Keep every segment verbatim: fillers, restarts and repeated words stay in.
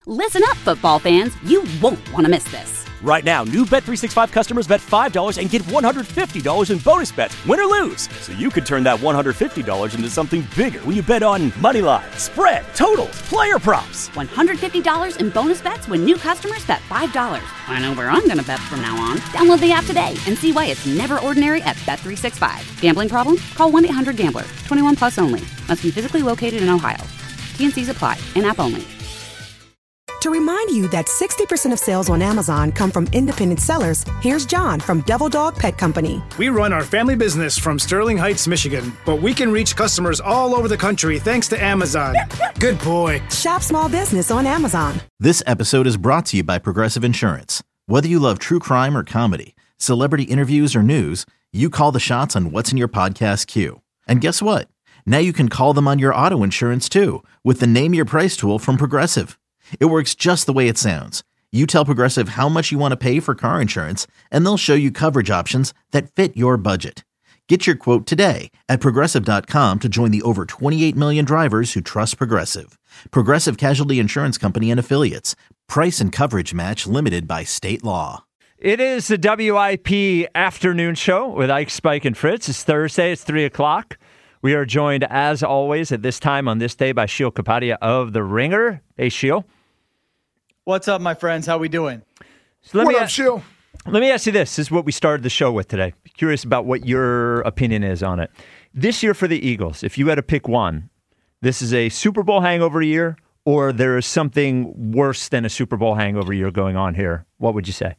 Listen up, football fans. You won't want to miss this. Right now, new Bet three sixty-five customers bet five dollars and get one hundred fifty dollars in bonus bets, win or lose. So you could turn that one hundred fifty dollars into something bigger when you bet on money line, spread, totals, player props. one hundred fifty dollars in bonus bets when new customers bet five dollars. I know where I'm going to bet from now on. Download the app today and see why it's never ordinary at Bet three sixty-five. Gambling problem? Call one eight hundred gambler. twenty-one plus only. Must be physically located in Ohio. T N Cs apply. In-app only. To remind you that sixty percent of sales on Amazon come from independent sellers, here's John from Devil Dog Pet Company. We run our family business from Sterling Heights, Michigan, but we can reach customers all over the country thanks to Amazon. Good boy. Shop small business on Amazon. This episode is brought to you by Progressive Insurance. Whether you love true crime or comedy, celebrity interviews or news, you call the shots on what's in your podcast queue. And guess what? Now you can call them on your auto insurance too with the Name Your Price tool from Progressive. It works just the way it sounds. You tell Progressive how much you want to pay for car insurance, and they'll show you coverage options that fit your budget. Get your quote today at Progressive dot com to join the over twenty-eight million drivers who trust Progressive. Progressive Casualty Insurance Company and Affiliates. Price and coverage match limited by state law. It is the W I P afternoon show with Ike, Spike, and Fritz. It's Thursday. It's three o'clock. We are joined, as always, at this time on this day by Sheil Kapadia of The Ringer. Hey, Sheil. What's up, my friends? How we doing? So let what me up, a- Sheil? Let me ask you this. This is what we started the show with today. Curious about what your opinion is on it. This year for the Eagles, if you had to pick one, this is a Super Bowl hangover year, or there is something worse than a Super Bowl hangover year going on here, what would you say?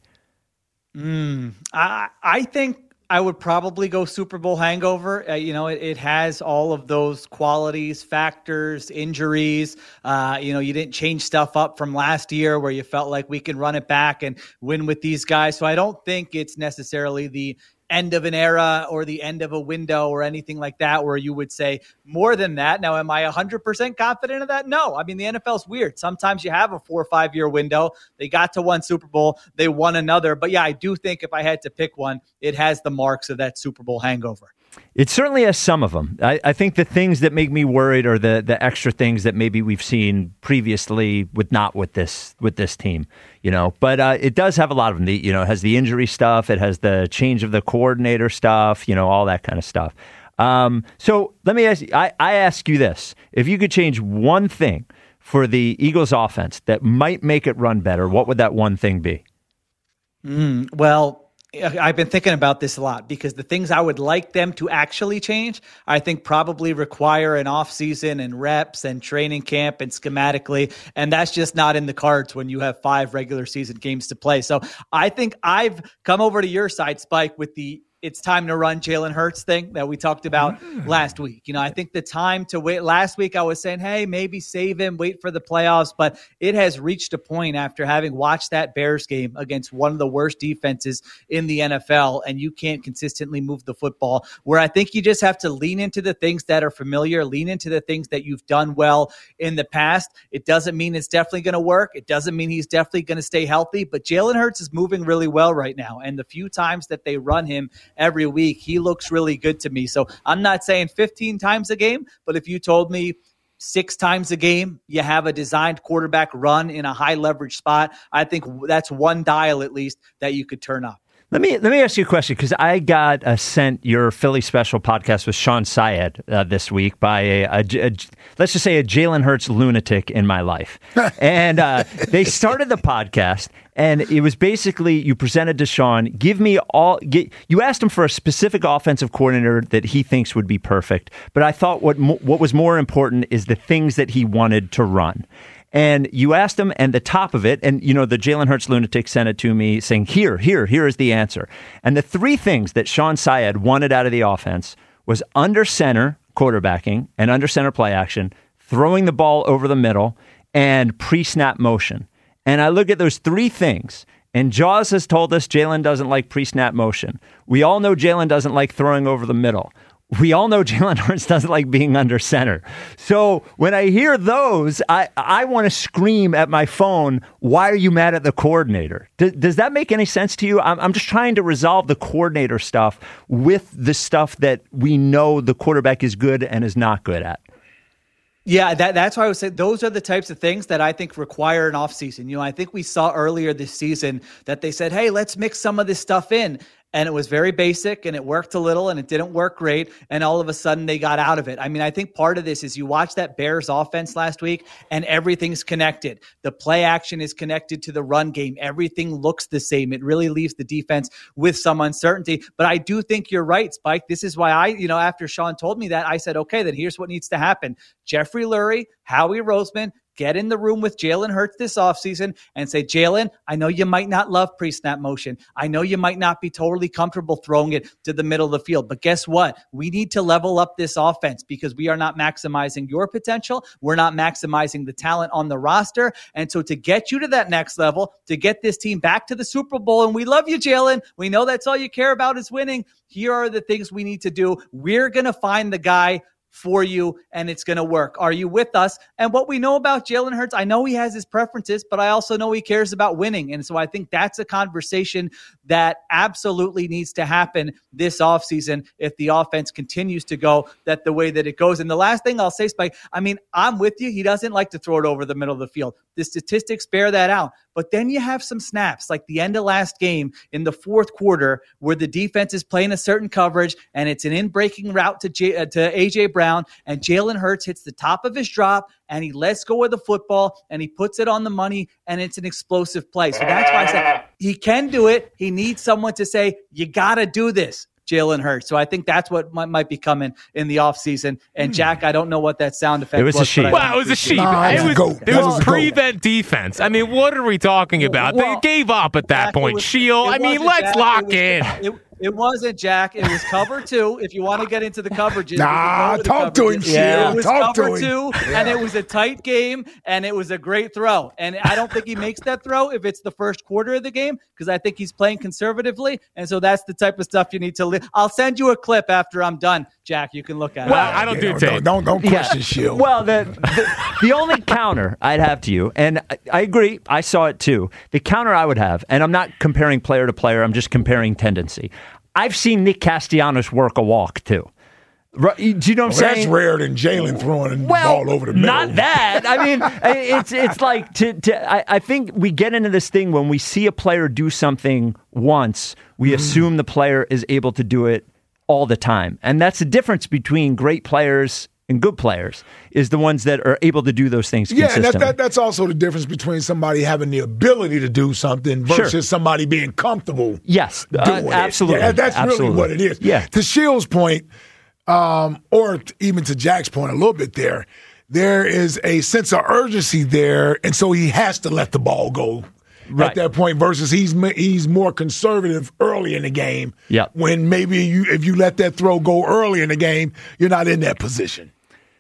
Mm, I, I think I would probably go Super Bowl hangover. Uh, you know, it, it has all of those qualities, factors, injuries. Uh, you know, you didn't change stuff up from last year where you felt like we can run it back and win with these guys. So I don't think it's necessarily the end of an era or the end of a window or anything like that where you would say more than that. Now, am I one hundred percent confident of that? No. I mean, the N F L's weird. Sometimes you have a four or five year window. They got to one Super Bowl. They won another. But yeah, I do think if I had to pick one, it has the marks of that Super Bowl hangover. It certainly has some of them. I, I think the things that make me worried are the the extra things that maybe we've seen previously with not with this with this team, you know. But uh, it does have a lot of them. The, you know, it has the injury stuff. It has the change of the coordinator stuff. You know, all that kind of stuff. Um, so let me ask you. I, I ask you this: if you could change one thing for the Eagles' offense that might make it run better, what would that one thing be? Mm, well. I've been thinking about this a lot because the things I would like them to actually change, I think probably require an off season and reps and training camp and schematically. And that's just not in the cards when you have five regular season games to play. So I think I've come over to your side, Spike, with the it's time to run Jalen Hurts thing that we talked about mm. last week. You know, I think the time to wait last week, I was saying, hey, maybe save him, wait for the playoffs. But it has reached a point after having watched that Bears game against one of the worst defenses in the N F L, and you can't consistently move the football, where I think you just have to lean into the things that are familiar, lean into the things that you've done well in the past. It doesn't mean it's definitely going to work. It doesn't mean he's definitely going to stay healthy, but Jalen Hurts is moving really well right now. And the few times that they run him every week, he looks really good to me. So I'm not saying fifteen times a game, but if you told me six times a game you have a designed quarterback run in a high leverage spot, I think that's one dial at least that you could turn up. Let me let me ask you a question, because I got uh, sent your Philly Special podcast with Sean Syed uh, this week by a, a, a let's just say a Jalen Hurts lunatic in my life, and uh, they started the podcast, and it was basically you presented to Sean, give me all. Get, you asked him for a specific offensive coordinator that he thinks would be perfect, but I thought what what was more important is the things that he wanted to run. And you asked him, and the top of it, and you know, the Jalen Hurts lunatic sent it to me saying, here, here, here is the answer. And the three things that Sean Syed wanted out of the offense was under center quarterbacking and under center play action, throwing the ball over the middle, and pre-snap motion. And I look at those three things, and Jaws has told us Jalen doesn't like pre-snap motion. We all know Jalen doesn't like throwing over the middle. We all know Jalen Hurts doesn't like being under center. So when I hear those, I, I want to scream at my phone, why are you mad at the coordinator? Does, does that make any sense to you? I'm, I'm just trying to resolve the coordinator stuff with the stuff that we know the quarterback is good and is not good at. Yeah, that, that's why I would say those are the types of things that I think require an offseason. You know, I think we saw earlier this season that they said, hey, let's mix some of this stuff in. And it was very basic and it worked a little and it didn't work great. And all of a sudden they got out of it. I mean, I think part of this is you watch that Bears offense last week and everything's connected. The play action is connected to the run game. Everything looks the same. It really leaves the defense with some uncertainty. But I do think you're right, Spike. This is why I, you know, after Sean told me that, I said, okay, then here's what needs to happen. Jeffrey Lurie, Howie Roseman, get in the room with Jalen Hurts this offseason and say, Jalen, I know you might not love pre-snap motion. I know you might not be totally comfortable throwing it to the middle of the field. But guess what? We need to level up this offense because we are not maximizing your potential. We're not maximizing the talent on the roster. And so to get you to that next level, to get this team back to the Super Bowl, and we love you, Jalen. We know that's all you care about is winning. Here are the things we need to do. We're going to find the guy for you, and it's going to work. Are you with us? And what we know about Jalen Hurts, I know he has his preferences, but I also know he cares about winning. And so I think that's a conversation that absolutely needs to happen this offseason if the offense continues to go that the way that it goes. And the last thing I'll say, Spike, I mean, I'm with you. He doesn't like to throw it over the middle of the field. The statistics bear that out. But then you have some snaps like the end of last game in the fourth quarter where the defense is playing a certain coverage and it's an in-breaking route to J- uh, to A J Brown, and Jalen Hurts hits the top of his drop and he lets go of the football and he puts it on the money and it's an explosive play. So that's why I said he can do it. He needs someone to say, you got to do this, Jalen Hurts. So I think that's what might, might be coming in the offseason. And Jack, I don't know what that sound effect was. It was a sheep. Well, it was a sheep. Nah, it was, goat. It was prevent defense. I mean, what are we talking about? Well, they gave up at that Jack, point. Was, Shield. I mean, let's Jack, lock was, in. It, It wasn't, Jack. It was cover two. If you want to get into the coverages. Nah, to talk to him, Shield. Yeah. It was talk cover to two, yeah. and it was a tight game, and it was a great throw. And I don't think he makes that throw if it's the first quarter of the game because I think he's playing conservatively. And so that's the type of stuff you need to live. I'll send you a clip after I'm done, Jack. You can look at well, it. Well, I don't yeah, do tape. Don't, don't, don't question yeah. Shield. Well, the, the, the only counter I'd have to you, and I, I agree, I saw it too. The counter I would have, and I'm not comparing player to player, I'm just comparing tendency. I've seen Nick Castellanos work a walk, too. Do you know what I'm well, saying? That's rare than Jalen throwing the well, ball over the middle. Not that. I mean, it's it's like, to, to I, I think we get into this thing when we see a player do something once, we mm. assume the player is able to do it all the time. And that's the difference between great players and good players, is the ones that are able to do those things yeah, consistently. Yeah, that, that, that's also the difference between somebody having the ability to do something versus sure. somebody being comfortable yes, doing uh, absolutely. it. Yeah, that's absolutely. really what it is. Yeah. To Shield's point, um, or even to Jack's point a little bit there, there is a sense of urgency there, and so he has to let the ball go. Right. At that point, versus he's he's more conservative early in the game. Yeah. When maybe you if you let that throw go early in the game, you're not in that position.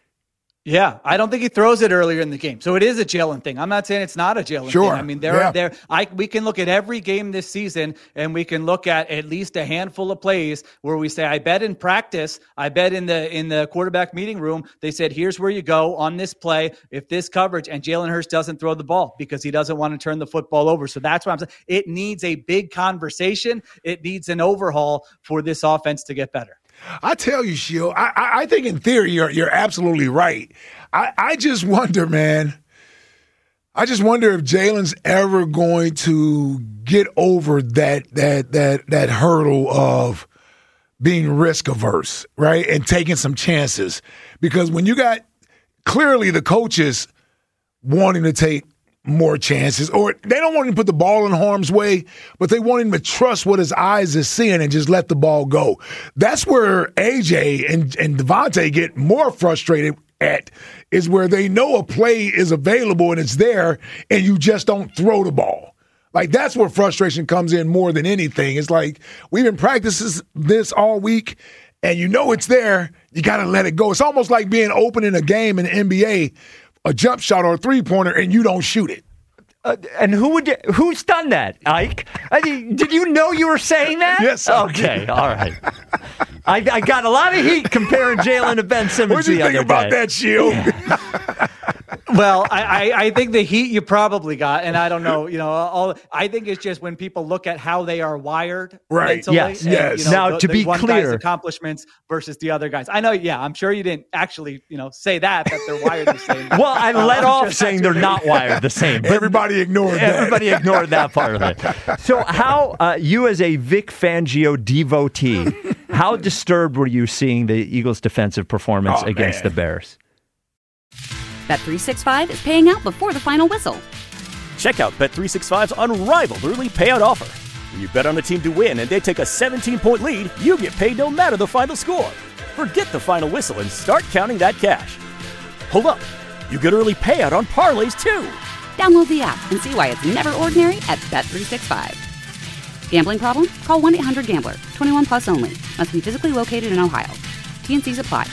Yeah, I don't think he throws it earlier in the game. So it is a Jalen thing. I'm not saying it's not a Jalen sure. thing. I mean, there yeah. are there I we can look at every game this season and we can look at at least a handful of plays where we say, I bet in practice, I bet in the in the quarterback meeting room, they said, here's where you go on this play, if this coverage, and Jalen Hurts doesn't throw the ball because he doesn't want to turn the football over. So that's why I'm saying it needs a big conversation. It needs an overhaul for this offense to get better. I tell you, Shield, I, I think in theory you're you're absolutely right. I, I just wonder, man, I just wonder if Jalen's ever going to get over that that that that hurdle of being risk averse, right? And taking some chances. Because when you got clearly the coaches wanting to take more chances, or they don't want him to put the ball in harm's way, but they want him to trust what his eyes is seeing and just let the ball go. That's where A J and, and Devontae get more frustrated at, is where they know a play is available and it's there, and you just don't throw the ball. Like, that's where frustration comes in more than anything. It's like, we've been practicing this all week, and you know it's there. You got to let it go. It's almost like being open in a game in the N B A, a jump shot or a three-pointer, and you don't shoot it. Uh, and who would who's done that, Ike? I mean, did you know you were saying that? Yes. I okay. Did. All right. I, I got a lot of heat comparing Jalen to Ben Simmons. What do you the think other about day. that, Shield? Well, I, I, I think the heat you probably got, and I don't know, you know, all I think it's just when people look at how they are wired. Right. Mentally, Yes. and, Yes. You know, Now, the, to the be one clear- guy's accomplishments versus the other guys. I know. Yeah, I'm sure you didn't actually, you know, say that that they're wired the same. Well, I Uh, let I'm off sure saying that's they're what not wired the same. But Everybody ignored that. everybody ignored that part of it. So how, uh, you as a Vic Fangio devotee, how disturbed were you seeing the Eagles' defensive performance Oh, against man. the Bears? Bet three sixty-five is paying out before the final whistle. Check out Bet three sixty-five's unrivaled early payout offer. When you bet on a team to win and they take a seventeen-point lead, you get paid no matter the final score. Forget the final whistle and start counting that cash. Hold up. You get early payout on parlays, too. Download the app and see why it's never ordinary at Bet three sixty-five. Gambling problem? Call one eight hundred gambler. twenty-one plus only. Must be physically located in Ohio. T N Cs apply.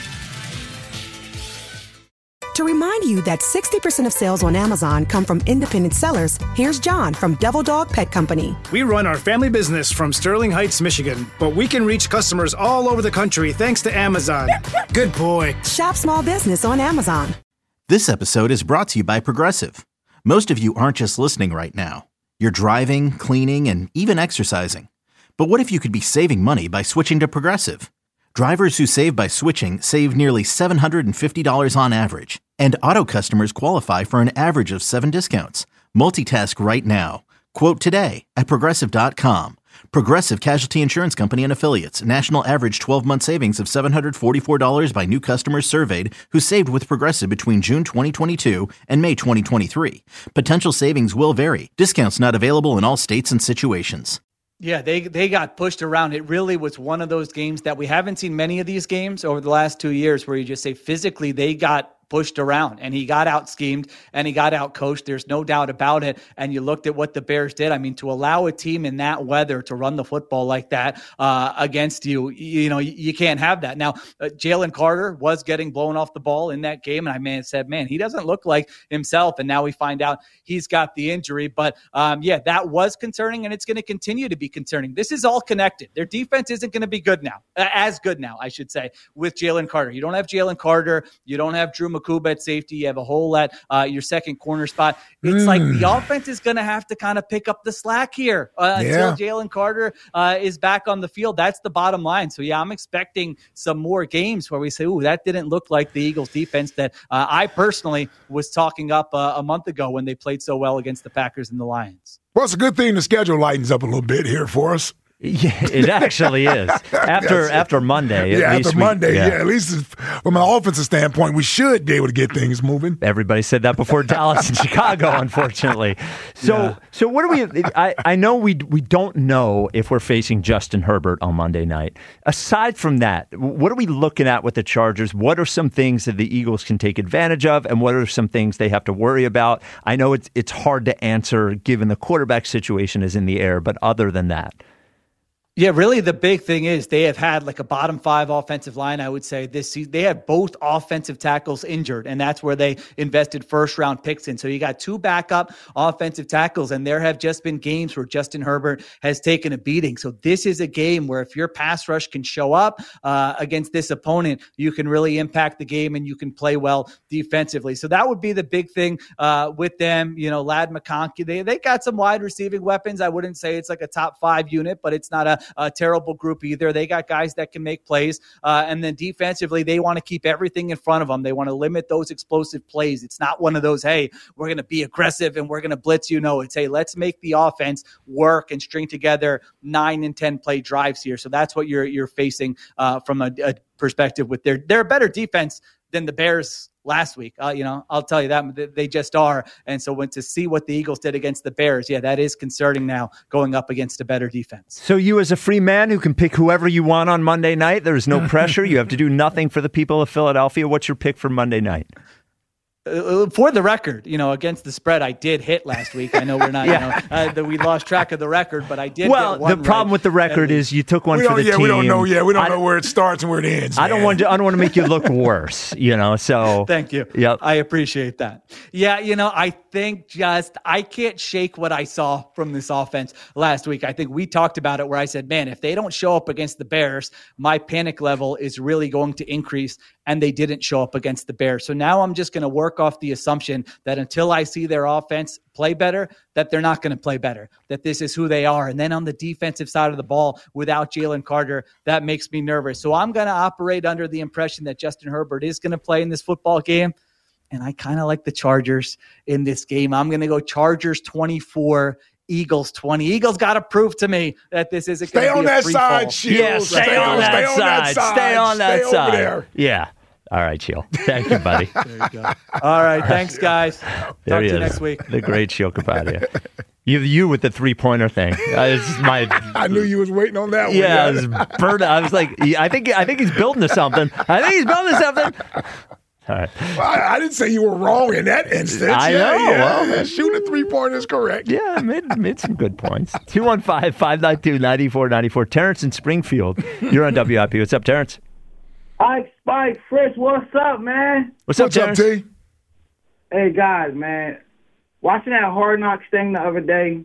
To remind you that sixty percent of sales on Amazon come from independent sellers, here's John from Devil Dog Pet Company. We run our family business from Sterling Heights, Michigan, but we can reach customers all over the country thanks to Amazon. Good boy. Shop small business on Amazon. This episode is brought to you by Progressive. Most of you aren't just listening right now. You're driving, cleaning, and even exercising. But what if you could be saving money by switching to Progressive? Drivers who save by switching save nearly seven hundred fifty dollars on average. And auto customers qualify for an average of seven discounts. Multitask right now. Quote today at Progressive dot com. Progressive Casualty Insurance Company and Affiliates. National average twelve-month savings of seven hundred forty-four dollars by new customers surveyed who saved with Progressive between June twenty twenty-two and May twenty twenty-three. Potential savings will vary. Discounts not available in all states and situations. Yeah, they they got pushed around. It really was one of those games that we haven't seen many of these games over the last two years where you just say physically they got pushed around and he got out schemed and he got out coached. There's no doubt about it. And you looked at what the Bears did. I mean, to allow a team in that weather to run the football like that uh, against you, you know, you, you can't have that. Now, uh, Jalen Carter was getting blown off the ball in that game. And I man said, man, he doesn't look like himself. And now we find out he's got the injury. But um, yeah, that was concerning and it's going to continue to be concerning. This is all connected. Their defense isn't going to be good now, uh, as good now, I should say, with Jalen Carter. You don't have Jalen Carter. You don't have Drew McCool at safety. You have a hole at uh, your second corner spot. It's mm. like the offense is going to have to kind of pick up the slack here uh, yeah. until Jalen Carter uh, is back on the field. That's the bottom line. So, yeah, I'm expecting some more games where we say, ooh, that didn't look like the Eagles defense that uh, I personally was talking up uh, a month ago when they played so well against the Packers and the Lions. Well, it's a good thing the schedule lightens up a little bit here for us. Yeah, it actually is. After yes. after Monday. At yeah, least after we, Monday. Yeah. yeah, at least from an offensive standpoint, we should be able to get things moving. Everybody said that before Dallas and Chicago, unfortunately. So, yeah. so what do we? I, I know we we don't know if we're facing Justin Herbert on Monday night. Aside from that, what are we looking at with the Chargers? What are some things that the Eagles can take advantage of, and what are some things they have to worry about? I know it's it's hard to answer given the quarterback situation is in the air, but other than that. Yeah, really the big thing is they have had like a bottom five offensive line, I would say, this season. They have both offensive tackles injured, and that's where they invested first-round picks in. So you got two backup offensive tackles, and there have just been games where Justin Herbert has taken a beating. So this is a game where if your pass rush can show up uh, against this opponent, you can really impact the game and you can play well defensively. So that would be the big thing uh, with them. You know, Ladd McConkey, they, they got some wide receiving weapons. I wouldn't say it's like a top five unit, but it's not a a terrible group either. They got guys that can make plays. Uh, and then defensively, they want to keep everything in front of them. They want to limit those explosive plays. It's not one of those, hey, we're going to be aggressive and we're going to blitz you. No, it's, hey, let's make the offense work and string together nine and ten play drives here. So that's what you're you're facing uh, from a, a perspective with their, they're a better defense than the Bears last week. Uh, you know, I'll tell you that they just are. And so when to see what the Eagles did against the Bears, yeah, that is concerning now going up against a better defense. So you as a free man who can pick whoever you want on Monday night, there's no pressure. You have to do nothing for the people of Philadelphia. What's your pick for Monday night? Uh, for the record, you know, against the spread, I did hit last week. I know we're not, yeah. you know, uh, the, we lost track of the record, but I did. Well, get one the problem right. with the record is you took one we for the yeah, team. We don't know. Yeah, we don't I, know where it starts and where it ends. I man. don't want to. I don't want to make you look worse. You know. So thank you. Yep. I appreciate that. Yeah, you know, I think just I can't shake what I saw from this offense last week. I think we talked about it where I said, man, if they don't show up against the Bears, my panic level is really going to increase. and they didn't show up against the Bears. So now I'm just going to work off the assumption that until I see their offense play better, that they're not going to play better, that this is who they are. And then on the defensive side of the ball, without Jalen Carter, that makes me nervous. So I'm going to operate under the impression that Justin Herbert is going to play in this football game. And I kind of like the Chargers in this game. I'm going to go Chargers twenty-four, Eagles twenty. Eagles got to prove to me that this isn't going to be a free fall. Stay on that side, Shield. Yeah, stay, stay, on, on, that stay on that side. Stay on that stay side. Over there. Yeah. All right, Shield. Thank you, buddy. There you go. All right, thanks, guys. Talk there to he you is. next week. The great Shield Kapadia. You, you with the three-pointer thing. Uh, this is my. I knew you was waiting on that one. Yeah, I was, bird, I was like, I think, I think he's building to something. I think he's building to something. All right. Well, I, I didn't say you were wrong in that instance. I yeah, know. Yeah. Well, shooting a three-pointer is correct. Yeah, I made, made some good points. two one five, five nine two, nine four nine four. Terrence in Springfield. You're on W I P. What's up, Terrence? Ike, Spike, Fritz, what's up, man? What's, what's up, up, T? Hey, guys, man. Watching that Hard Knocks thing the other day,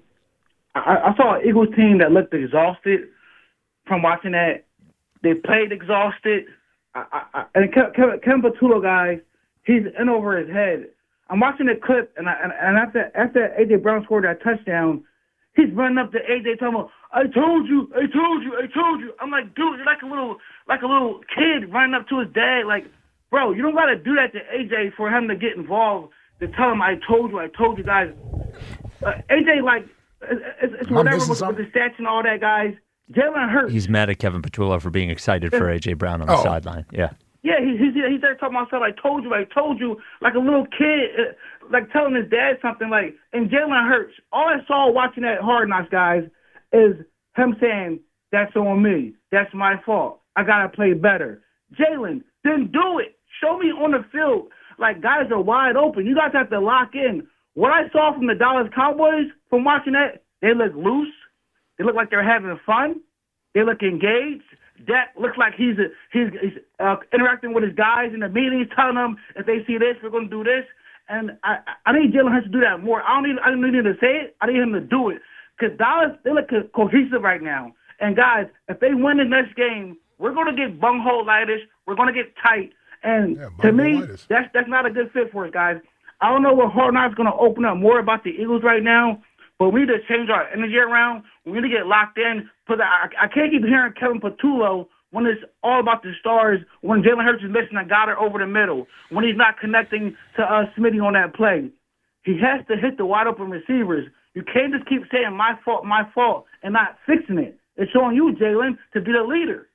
I, I saw an Eagles team that looked exhausted from watching that. They played exhausted. I, I, I, and Kevin, Kevin Patullo, guys, he's in over his head. I'm watching the clip, and, I, and, and after after A J Brown scored that touchdown, he's running up to A J talking about, I told you, I told you, I told you. I'm like, dude, you're like a little like a little kid running up to his dad. Like, bro, you don't got to do that to A J for him to get involved, to tell him, I told you, I told you, guys. Uh, A J, like, it's, it's whatever with, with the stats and all that, guys. Jalen Hurts. He's mad at Kevin Patullo for being excited for A J Brown on the oh. sideline. Yeah. Yeah, he, he's, he's there talking about stuff, I told you, I told you, like a little kid, uh, like telling his dad something, like, and Jalen Hurts, all I saw watching that Hard Knocks, guys, is him saying, that's on me, that's my fault, I got to play better. Jalen, then do it. Show me on the field, like, guys are wide open. You guys have to lock in. What I saw from the Dallas Cowboys from watching that, they look loose, they look like they're having fun, they look engaged. Dak looks like he's a, he's, he's uh, interacting with his guys in the meetings, telling them if they see this, we're going to do this. And I, I need Jalen Hurts to do that more. I don't need I don't need him to say it. I need him to do it. Because Dallas, they look co- cohesive right now. And guys, if they win the next game, we're going to get bunghole-litis. We're going to get tight. And yeah, to me, that's that's not a good fit for us, guys. I don't know what Hard Knocks is going to open up more about the Eagles right now, but we need to change our energy around. We need to get locked in. But I, I can't keep hearing Kevin Patullo when it's all about the stars, when Jalen Hurts is missing a Goddard over the middle, when he's not connecting to uh, Smitty on that play. He has to hit the wide-open receivers. You can't just keep saying, my fault, my fault, and not fixing it. It's on you, Jalen, to be the leader.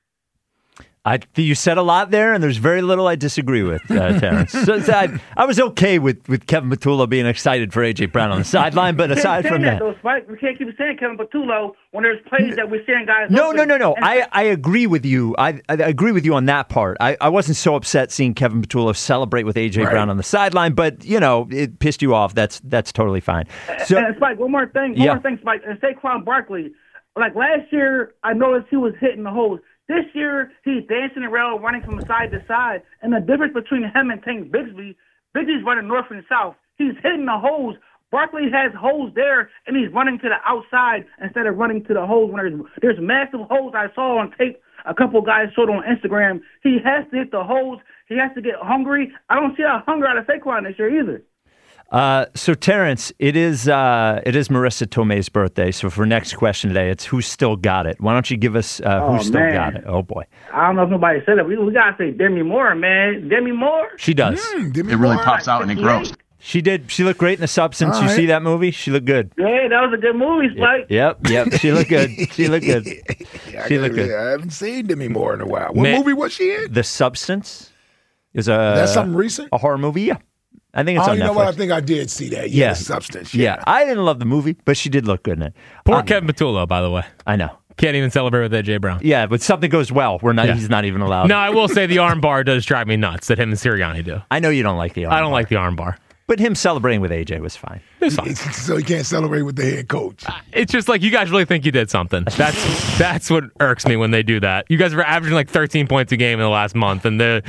I, you said a lot there, and there's very little I disagree with, uh, Terrence. so, so I, I was okay with, with Kevin Patullo being excited for A J Brown on the sideline, but aside from that, that though, Spike. We can't keep saying Kevin Patullo when there's plays that we're seeing guys. No, open. no, no, no. I, I agree with you. I, I agree with you on that part. I, I wasn't so upset seeing Kevin Patullo celebrate with A J right. Brown on the sideline, but you know it pissed you off. That's that's totally fine. So, and Spike, one more thing. One yeah. more thing, Spike. And Saquon Barkley. Like last year, I noticed he was hitting the holes. This year, he's dancing around, running from side to side. And the difference between him and Tank Bigsby, Bigsby's running north and south. He's hitting the holes. Barkley has holes there, and he's running to the outside instead of running to the holes. When there's, there's massive holes I saw on tape. A couple guys showed on Instagram. He has to hit the holes. He has to get hungry. I don't see a hunger out of Saquon this year either. Uh, so Terrence, it is uh, it is Marissa Tomei's birthday. So for next question today, it's who's still got it. Why don't you give us uh, oh, who's still man. got it? Oh boy, I don't know if nobody said it. We, we gotta say Demi Moore, man. Demi Moore. She does. Mm, it really Moore, pops out and it grows. She did. She looked great in The Substance. All you right. see that movie? She looked good. Yeah, that was a good movie, Spike. Yep, yep. She looked good. She looked good. yeah, she looked good. I haven't seen Demi Moore in a while. What Man, movie was she in? The Substance is a That's something recent. A horror movie. Yeah. I think it's oh, on you Netflix. know what? I think I did see that. Yeah, yeah. The Substance. Yeah. yeah, I didn't love the movie, but she did look good in it. Poor um, Kevin Patullo, by the way. I know. Can't even celebrate with A J Brown. Yeah, but something goes well. We're not. Yeah. He's not even allowed. No, I will say the arm bar does drive me nuts that him and Sirianni do. I know you don't like the arm I don't bar. like the arm bar. But him celebrating with A J was fine. It's fine. So he can't celebrate with the head coach. Uh, it's just like you guys really think you did something. That's that's what irks me when they do that. You guys were averaging like thirteen points a game in the last month, and they're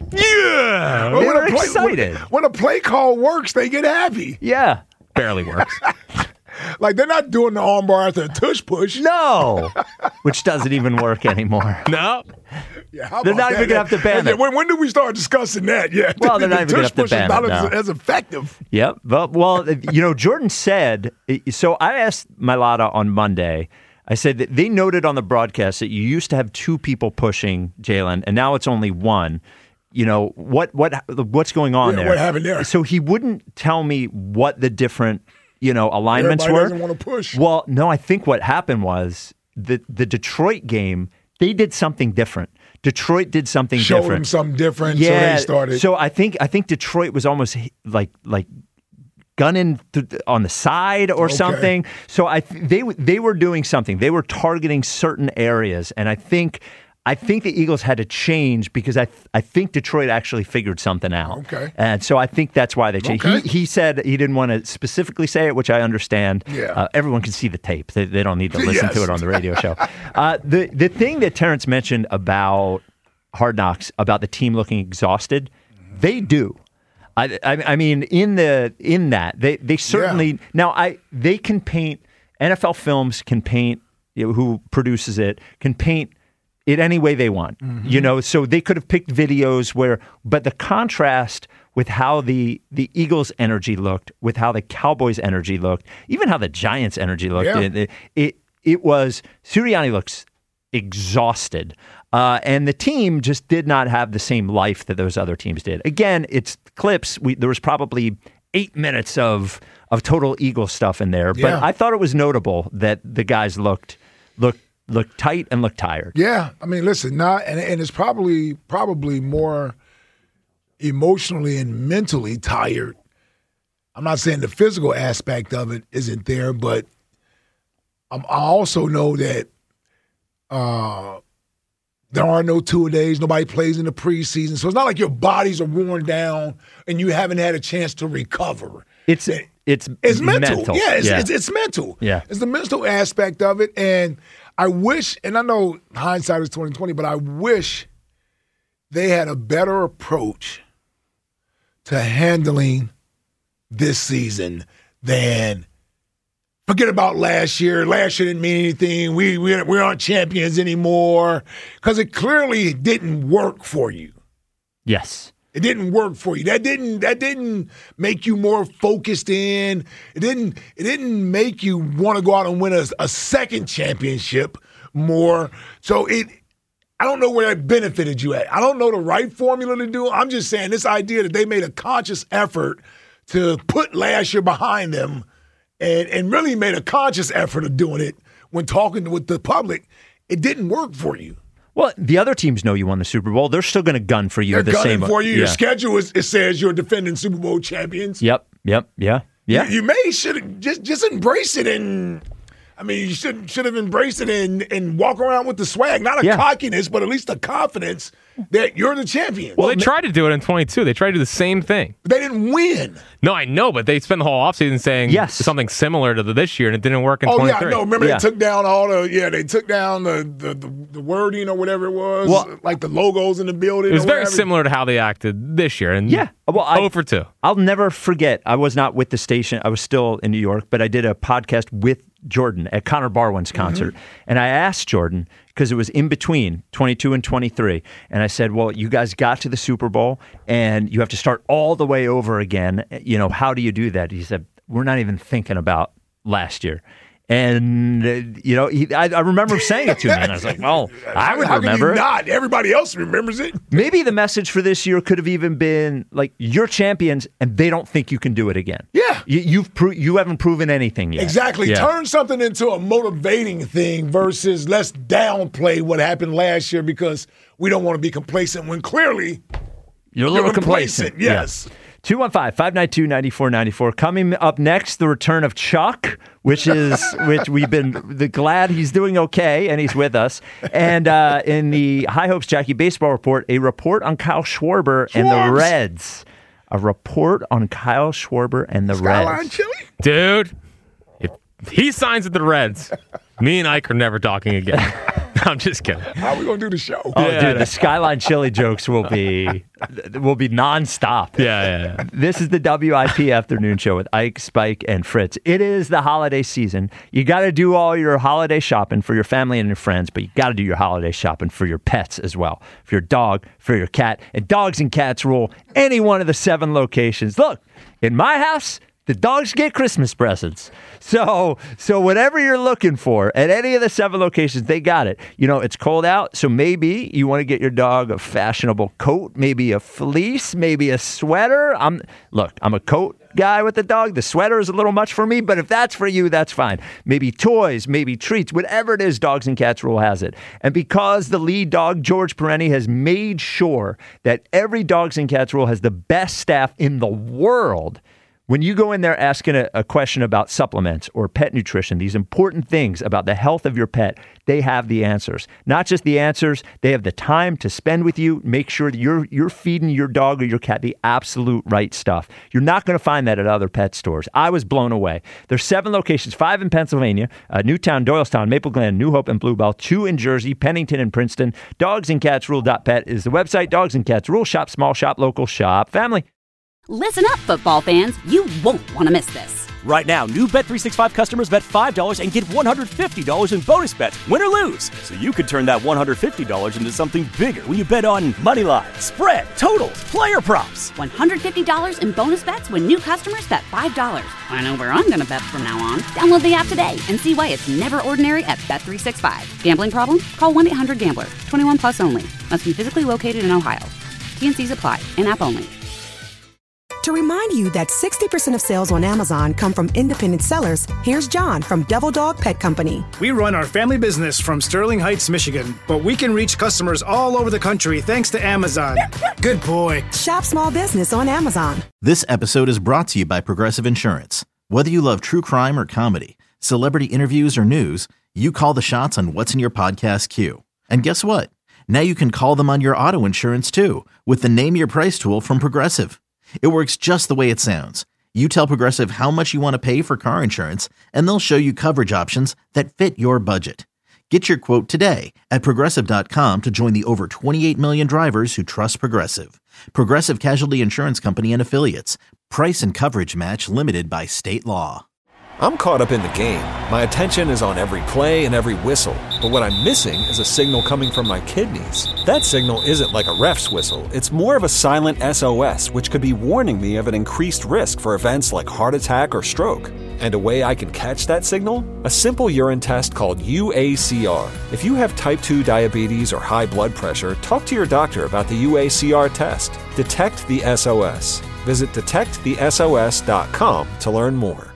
yeah, Well, they when, were a play, excited. When, when a play call works, they get happy. Yeah, barely works. Like they're not doing the armbar after a tush push. No, which doesn't even work anymore. No. Yeah, how they're about not that? even going to have to ban yeah, it. When, when did we start discussing that? Yeah. Well, they're not even going to have to ban it. Not No. as, as effective. Yep. Well, well, you know, Jordan said, so I asked Mailata on Monday, I said that they noted on the broadcast that you used to have two people pushing Jalen, and now it's only one. You know, what what what's going on Yeah, there? what happened there? So he wouldn't tell me what the different, you know, alignments Everybody were. doesn't want to push. Well, no, I think what happened was the the Detroit game, they did something different. Detroit did something Showed different. them something different, Yeah, so they started. So I think I think Detroit was almost like like gunning th- on the side or Okay. something. So I th- they they were doing something. They were targeting certain areas, and I think I think the Eagles had to change because I th- I think Detroit actually figured something out. Okay. And so I think that's why they changed. Okay. He he said he didn't want to specifically say it, which I understand. Yeah. Uh, everyone can see the tape. They, they don't need to listen Yes. to it on the radio show. Uh, the the thing that Terrence mentioned about Hard Knocks, about the team looking exhausted, they do. I, I, I mean, in the in that they they certainly Yeah. now I they can paint N F L Films can paint you know, who produces it can paint it any way they want, Mm-hmm. you know. So they could have picked videos where, but the contrast with how the the Eagles' energy looked, with how the Cowboys' energy looked, even how the Giants' energy looked, Yeah. it, it it was Sirianni looks exhausted. Uh, and the team just did not have the same life that those other teams did. Again, it's clips. We, there was probably eight minutes of of total Eagle stuff in there, but Yeah. I thought it was notable that the guys looked looked looked tight and looked tired. Yeah, I mean, listen, not and, and it's probably probably more emotionally and mentally tired. I'm not saying the physical aspect of it isn't there, but um, I also know that uh, there are no two-a-days. Nobody plays in the preseason. So it's not like your bodies are worn down and you haven't had a chance to recover. It's it's It's mental. mental. Yeah, it's, Yeah. It's, it's mental. Yeah. It's the mental aspect of it. And I wish, and I know hindsight is twenty twenty, but I wish they had a better approach to handling this season than forget about last year. Last year didn't mean anything. We, we, we aren't champions anymore. Because it clearly didn't work for you. Yes. It didn't work for you. That didn't that didn't make you more focused in. It didn't it didn't make you want to go out and win a, a second championship more. So it I don't know where that benefited you at. I don't know the right formula to do. I'm just saying this idea that they made a conscious effort to put last year behind them and, and really made a conscious effort of doing it when talking with the public, it didn't work for you. Well, the other teams know you won the Super Bowl. They're still going to gun for you. They're the gunning same for you. Your Yeah. schedule is, it says you're defending Super Bowl champions. Yep. Yep. Yeah. Yeah. You, you may should just just embrace it and I mean you should should have embraced it and and walk around with the swag, not a Yeah. cockiness, but at least a confidence that you're the champion. Well, they tried to do it in twenty-two. They tried to do the same thing. They didn't win. No, I know, but they spent the whole offseason saying Yes. something similar to the, this year, and it didn't work in Oh yeah, twenty-three. no. Remember Yeah. they took down all the yeah they took down the the, the, the wording or whatever it was, Well- like the logos in the building. It was or very whatever. similar to how they acted this year. And Yeah. Well, I- oh for two. I'll never forget. I was not with the station. I was still in New York, but I did a podcast with Jordan at Connor Barwin's concert. And I asked Jordan, because it was in between twenty-two and twenty-three. And I said, well, you guys got to the Super Bowl and you have to start all the way over again. You know, how do you do that? He said, we're not even thinking about last year. And, uh, you know, he, I, I remember him saying it to me. And I was like, well, I would How remember can it. you not? Everybody else remembers it. Maybe the message for this year could have even been like, you're champions and they don't think you can do it again. Yeah. You, you've pro- you haven't proven anything yet. Exactly. Yeah. Turn something into a motivating thing versus let's downplay what happened last year because we don't want to be complacent when clearly You're a little you're complacent. complacent. Yes. two one five, five nine two, nine four nine four. Coming up next, the return of Chuck, which is which we've been the, glad he's doing okay and he's with us. And uh, in the High Hopes Jackie Baseball Report, a report on Kyle Schwarber and the Schwarbs. Reds. A report on Kyle Schwarber and the Skyline Reds. Chili? Dude, if he signs with the Reds, me and Ike are never talking again. I'm just kidding. How are we gonna do the show? Oh, Yeah, dude, the Skyline Chili jokes will be will be nonstop. Yeah, yeah, yeah. This is the W I P Afternoon Show with Ike, Spike, and Fritz. It is the holiday season. You got to do all your holiday shopping for your family and your friends, but you got to do your holiday shopping for your pets as well. For your dog, for your cat. And dogs and cats rule any one of the seven locations. Look, in my house, the dogs get Christmas presents. So, so whatever you're looking for at any of the seven locations, they got it. You know, it's cold out, so maybe you want to get your dog a fashionable coat, maybe a fleece, maybe a sweater. I'm look, I'm a coat guy with the dog. The sweater is a little much for me, but if that's for you, that's fine. Maybe toys, maybe treats, whatever it is, Dogs and Cats Rule has it. And because the lead dog, George Perenni, has made sure that every Dogs and Cats Rule has the best staff in the world, when you go in there asking a, a question about supplements or pet nutrition, these important things about the health of your pet, they have the answers. Not just the answers, they have the time to spend with you, make sure that you're you're feeding your dog or your cat the absolute right stuff. You're not going to find that at other pet stores. I was blown away. There's seven locations, five in Pennsylvania, uh, Newtown, Doylestown, Maple Glen, New Hope, and Bluebell, two in Jersey, Pennington, and Princeton. dogs and cats rule dot pet is the website. Dogs and Cats Rule. Shop small, shop local, shop family. Listen up, football fans. You won't want to miss this. Right now, new Bet three sixty-five customers bet five dollars and get one hundred fifty dollars in bonus bets, win or lose. So you could turn that one hundred fifty dollars into something bigger when you bet on moneyline, spread, totals, player props. one hundred fifty dollars in bonus bets when new customers bet five dollars. I know where I'm going to bet from now on. Download the app today and see why it's never ordinary at Bet three sixty-five. Gambling problem? Call one eight hundred gambler. twenty-one plus only. Must be physically located in Ohio. T N Cs apply. In-app only. To remind you that sixty percent of sales on Amazon come from independent sellers, here's John from Devil Dog Pet Company. We run our family business from Sterling Heights, Michigan, but we can reach customers all over the country thanks to Amazon. Good boy. Shop small business on Amazon. This episode is brought to you by Progressive Insurance. Whether you love true crime or comedy, celebrity interviews or news, you call the shots on what's in your podcast queue. And guess what? Now you can call them on your auto insurance too with the Name Your Price tool from Progressive. It works just the way it sounds. You tell Progressive how much you want to pay for car insurance, and they'll show you coverage options that fit your budget. Get your quote today at Progressive dot com to join the over twenty-eight million drivers who trust Progressive. Progressive Casualty Insurance Company and Affiliates. Price and coverage match limited by state law. I'm caught up in the game. My attention is on every play and every whistle. But what I'm missing is a signal coming from my kidneys. That signal isn't like a ref's whistle. It's more of a silent S O S, which could be warning me of an increased risk for events like heart attack or stroke. And a way I can catch that signal? A simple urine test called U A C R. If you have type two diabetes or high blood pressure, talk to your doctor about the U A C R test. Detect the S O S. Visit detect the S O S dot com to learn more.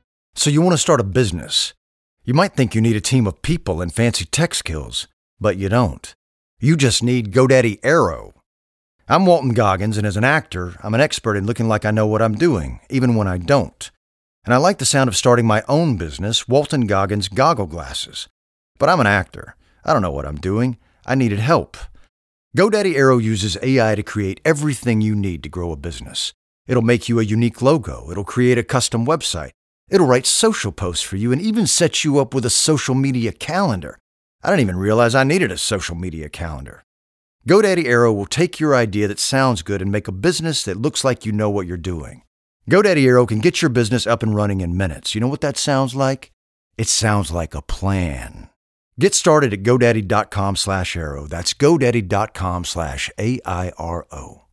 So you want to start a business. You might think you need a team of people and fancy tech skills, but you don't. You just need GoDaddy Aero. I'm Walton Goggins, and as an actor, I'm an expert in looking like I know what I'm doing, even when I don't. And I like the sound of starting my own business, Walton Goggins Goggle Glasses. But I'm an actor. I don't know what I'm doing. I needed help. GoDaddy Aero uses A I to create everything you need to grow a business. It'll make you a unique logo. It'll create a custom website. It'll write social posts for you and even set you up with a social media calendar. I didn't even realize I needed a social media calendar. GoDaddy Aero will take your idea that sounds good and make a business that looks like you know what you're doing. GoDaddy Aero can get your business up and running in minutes. You know what that sounds like? It sounds like a plan. Get started at GoDaddy dot com slash Aero. That's GoDaddy dot com slash A I R O.